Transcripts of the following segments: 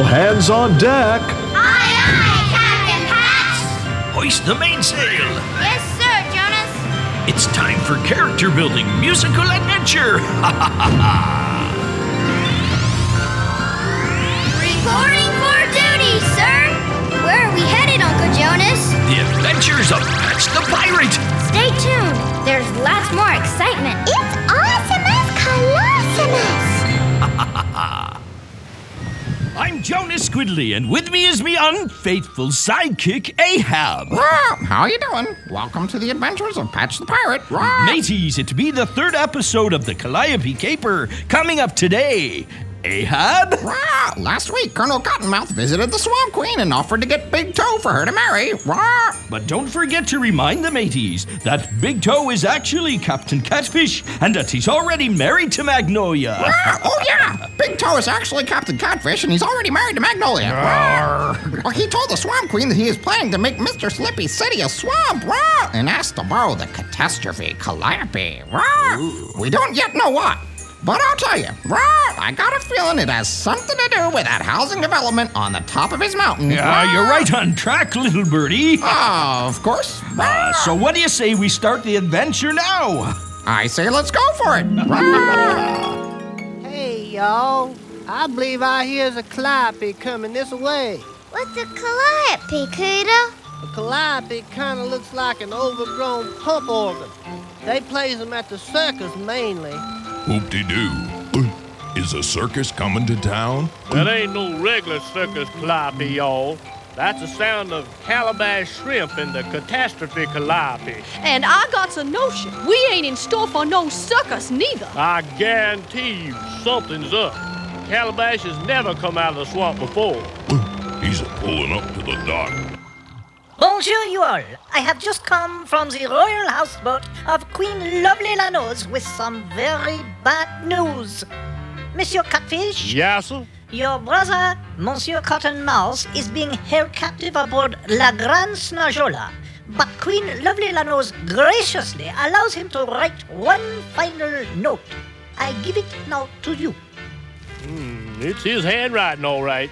All hands on deck. Aye, aye, Captain Patch. Hoist the mainsail. Yes, sir, Jonas. It's time for character building musical adventure. Reporting for duty, sir. Where are we headed, Uncle Jonas? The adventures of Patch the Pirate. Stay tuned. There's lots more excitement. It's Awesomus Colossumus. I'm Jonas Squidley, and with me is me unfaithful sidekick, Ahab. Well, how you doing? Welcome to the adventures of Patch the Pirate. Mateys, it be the third episode of the Calliope Caper coming up today. Ahab? Last week, Colonel Cottonmouth visited the Swamp Queen and offered to get Big Toe for her to marry. But don't forget to remind the mateys that Big Toe is actually Captain Catfish and that he's already married to Magnolia. Oh, yeah. Big Toe is actually Captain Catfish and he's already married to Magnolia. Well, he told the Swamp Queen that he is planning to make Mr. Slippy City a swamp and asked to borrow the catastrophe Calliope. We don't yet know what. But I'll tell you, I got a feeling it has something to do with that housing development on the top of his mountain. You're right on track, little birdie. Of course. So what do you say we start the adventure now? I say let's go for it. Hey, y'all. I believe I hears a calliope coming this way. What's a calliope, Peter? A calliope kind of looks like an overgrown pump organ. They plays them at the circus mainly. Whoop-de-doo. Is a circus coming to town? That ain't no regular circus calliope, y'all. That's the sound of calabash shrimp in the catastrophe calliope. And I got a notion. We ain't in store for no circus neither. I guarantee you something's up. Calabash has never come out of the swamp before. He's pulling up to the dock. Bonjour, you all. I have just come from the royal houseboat of Queen Lovely Lanose with some very bad news. Monsieur Catfish? Yes, sir? Your brother, Monsieur Cottonmouth, is being held captive aboard La Grande Snajola. But Queen Lovely Lanose graciously allows him to write one final note. I give it now to you. It's his handwriting, all right.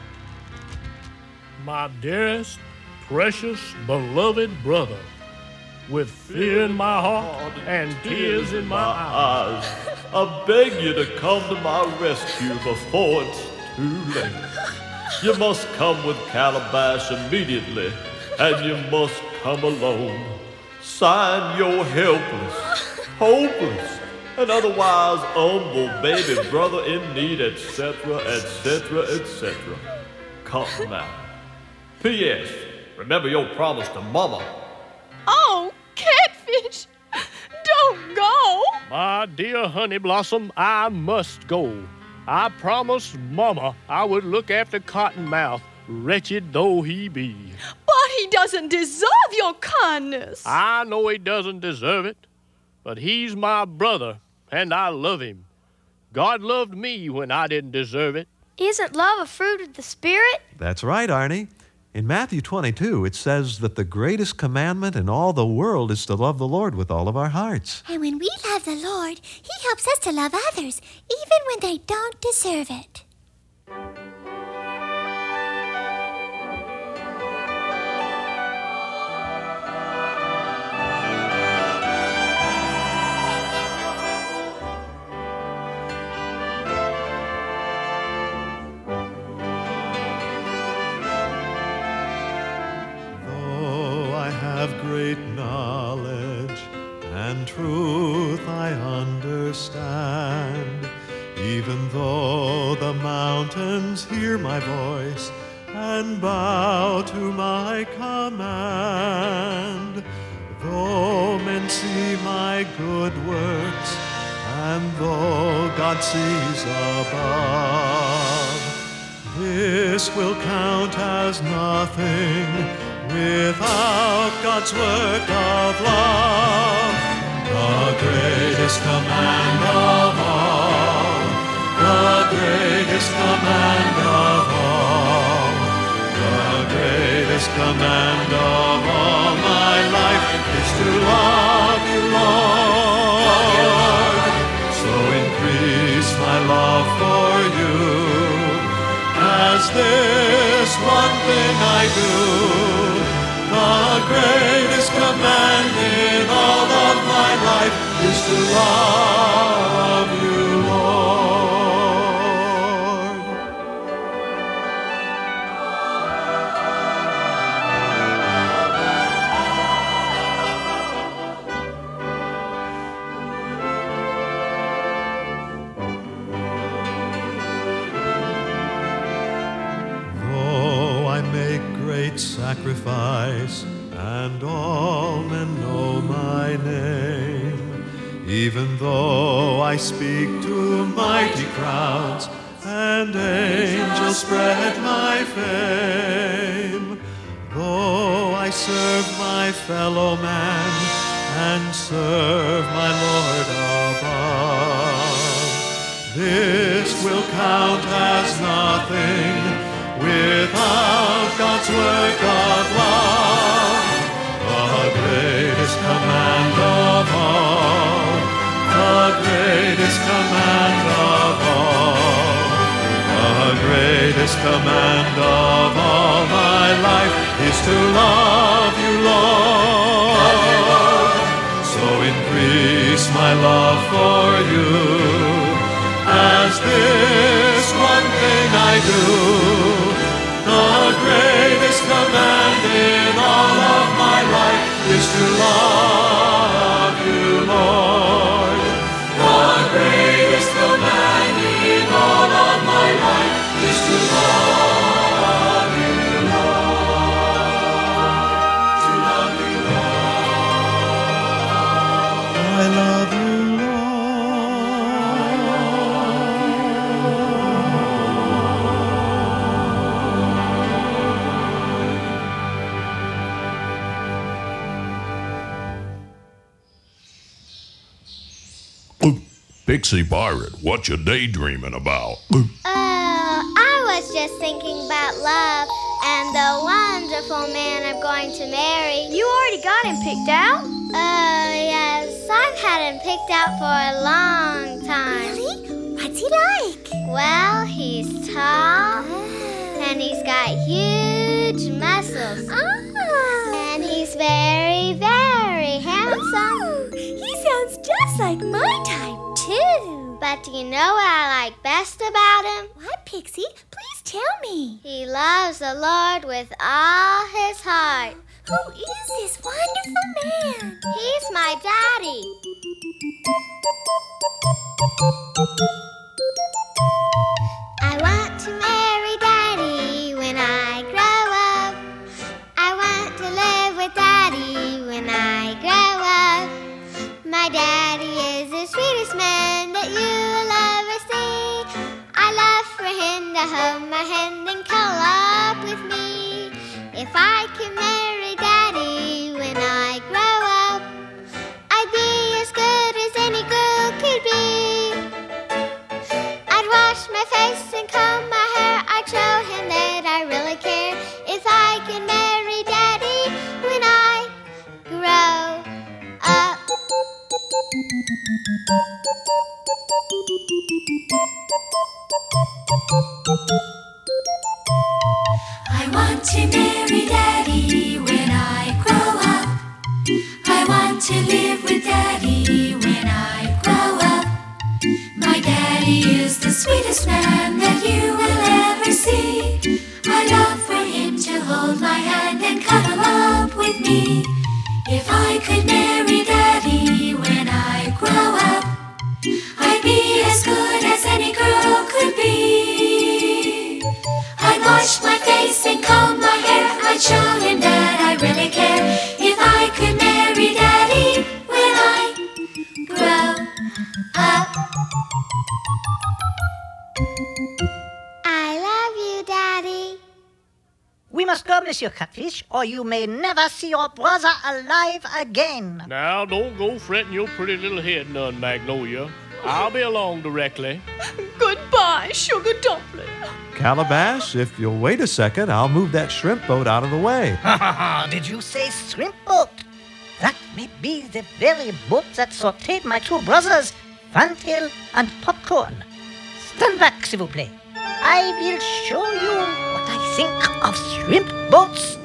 My dearest, precious, beloved brother, with fear in my heart and tears in my eyes, I beg you to come to my rescue before it's too late. You must come with Calabash immediately, and you must come alone. Sign your helpless, hopeless, and otherwise humble baby brother in need, etc., etc., etc. Come now. P.S. Remember your promise to Mama. Oh, Catfish, don't go. My dear Honey Blossom, I must go. I promised Mama I would look after Cottonmouth, wretched though he be. But he doesn't deserve your kindness. I know he doesn't deserve it, but he's my brother, and I love him. God loved me when I didn't deserve it. Isn't love a fruit of the Spirit? That's right, Arnie. In Matthew 22, it says that the greatest commandment in all the world is to love the Lord with all of our hearts. And when we love the Lord, He helps us to love others, even when they don't deserve it. Great knowledge and truth I understand, even though the mountains hear my voice and bow to my command, though men see my good works and though God sees above, this will count as nothing without God's work of love. The greatest command of all, the greatest command of all, the greatest command of all my life is to love you, Lord. So increase my love for you as as this one thing I do. The greatest command in all of my life is to love you, Lord. Though I make great sacrifice and all men know my name, even though I speak to mighty crowds and angels spread my fame, though I serve my fellow man and serve my Lord above, this will count as nothing without God's work of love. The greatest command of all, the greatest command of all, the greatest command of all my life is to love you, Lord. So increase my love for you as this one thing I do. The greatest command in all of my life is to love you, Lord. The greatest command in all of my life is to love you, Lord. To love you, Lord. I love you, Pixie Pirate, what you daydreaming about? I was just thinking about love and the wonderful man I'm going to marry. You already got him picked out? Yes, I've had him picked out for a long time. Really? What's he like? Well, he's tall, and he's got huge muscles. And he's very, very handsome. He sounds just like my type, too. But do you know what I like best about him? What, Pixie? Please tell me. He loves the Lord with all his heart. Who is this wonderful man? He's my daddy. I want to marry Daddy when I grow up. I want to live with Daddy when I grow up. My daddy is the sweetest man that you will ever see. I love for him to hold my hand and cuddle up with me. If I could marry Daddy when I grow up, I'd be as good as any girl could be. I'd wash my face and comb my hair. I'd show him that I really care. If I could marry Daddy when I grow up. I want to marry Daddy when I grow up. I want to live with Daddy when I grow up. My daddy is the sweetest man that you will ever see. I love for him to hold my hand and cuddle up with me. If I could marry Daddy when I grow up, I'd be as good as any girl could be. I'd wash my face and comb my hair. I'd show him that I really care. If I could marry Daddy when I grow up. I love you, Daddy. We must go, Monsieur Catfish, or you may never see your brother alive again. Now, don't go fretting your pretty little head none, Magnolia. I'll be along directly. Goodbye, Sugar Dumpling. Calabash, if you'll wait a second, I'll move that shrimp boat out of the way. Did you say shrimp boat? That may be the very boat that sautéed my two brothers, Fantail and Popcorn. Stand back, s'il vous plaît. I will show you what I think of shrimp boats.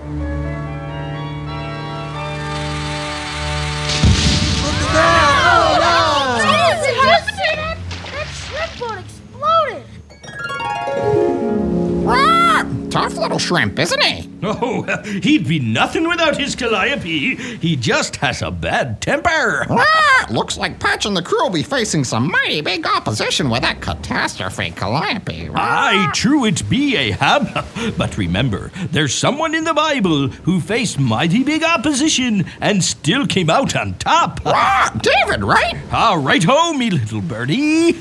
That shrimp boat exploded. Tough little shrimp, isn't he? Oh, he'd be nothing without his calliope. He just has a bad temper. Looks like Patch and the crew will be facing some mighty big opposition with that catastrophe calliope. Aye, true it be, Ahab. But remember, there's someone in the Bible who faced mighty big opposition and still came out on top. David, right? Right ho, me little birdie.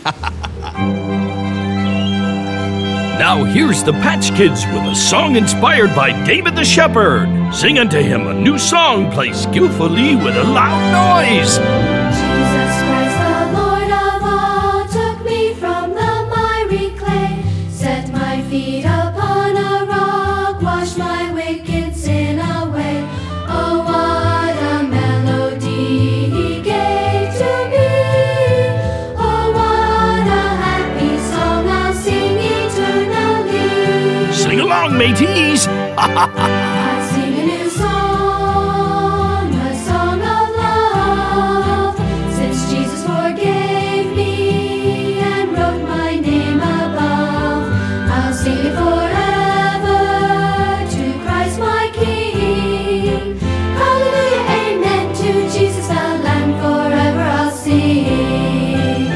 Now here's the Patch Kids with a song inspired by David the Shepherd. Sing unto him a new song played skillfully with a loud noise. Jesus Christ, the Lord of all, took me from the miry clay, set my feet upon a rock, washed my wicked sin away. Oh, what a melody he gave to me. Oh, what a happy song I'll sing eternally. Sing along, mateys. I sing a new song, a song of love, since Jesus forgave me and wrote my name above. I'll sing it forever to Christ my King. Hallelujah, amen, to Jesus the Lamb, forever I'll sing.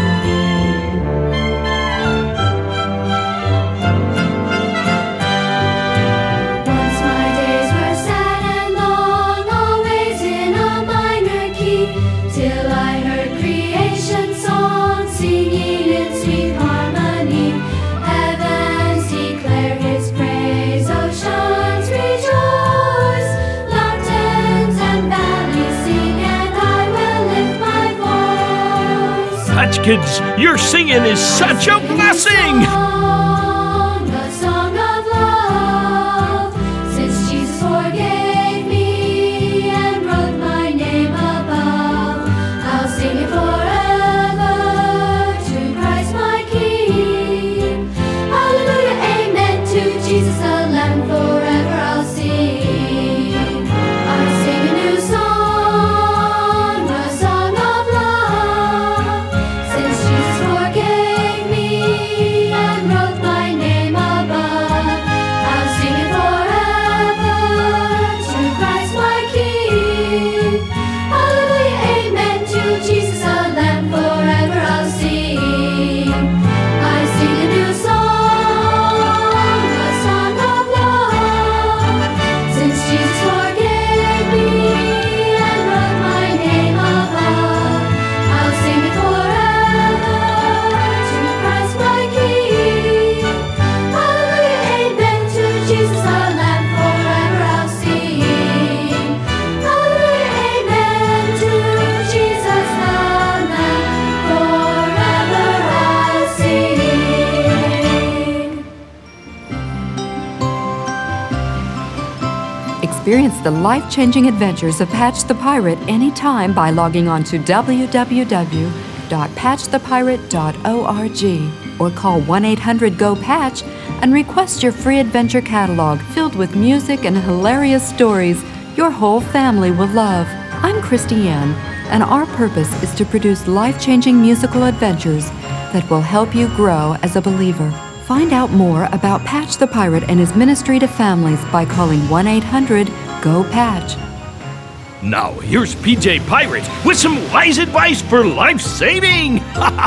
Once my days were sad and long, always in a minor key, till I heard creation song singing in sweet harmony. Heavens declare his praise, oceans rejoice, mountains and valleys sing, and I will lift my voice. Patch Kids, your singing is such a blessing. A song of love, since Jesus forgave me and wrote my name above. I'll sing it forever to Christ my King. Hallelujah, amen, to Jesus the Lamb, forever I'll sing. I sing a new song, a song of love, since Jesus forgave me and wrote my name above. I'll sing it forever to Christ my King. Hallelujah, amen, to Jesus the Lamb, forever I'll sing. I sing a new song, a song of love, since Jesus forgave me and wrote my name above. I'll sing it forever to Christ my King. Hallelujah, amen, to Jesus the Lamb, forever I'll sing. Hallelujah, amen, to Jesus the Lamb, forever I'll sing. Experience the life-changing adventures of Patch the Pirate anytime by logging on to www.patchthepirate.org or call 1-800-GO-PATCH and request your free adventure catalog filled with music and hilarious stories your whole family will love. I'm Christy Ann, and our purpose is to produce life-changing musical adventures that will help you grow as a believer. Find out more about Patch the Pirate and his ministry to families by calling 1-800-GO-PATCH. Now here's PJ Pirate with some wise advice for life saving.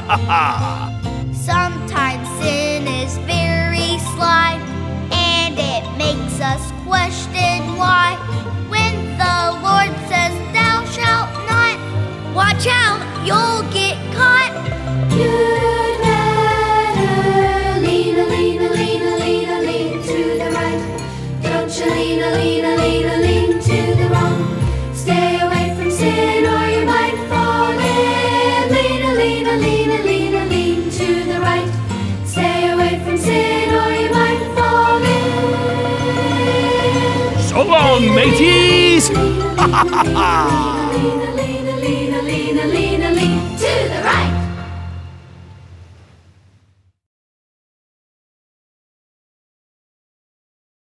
Sometimes sin is very sly, and it makes us question why. When the Lord says, "Thou shalt not," watch out, you'll get caught. You'd better lean to the right. Don't you lean to the wrong. Stay away from sin or you might fall in. Lean to the right. Stay away from sin or you might fall in. So long, mateys. Lean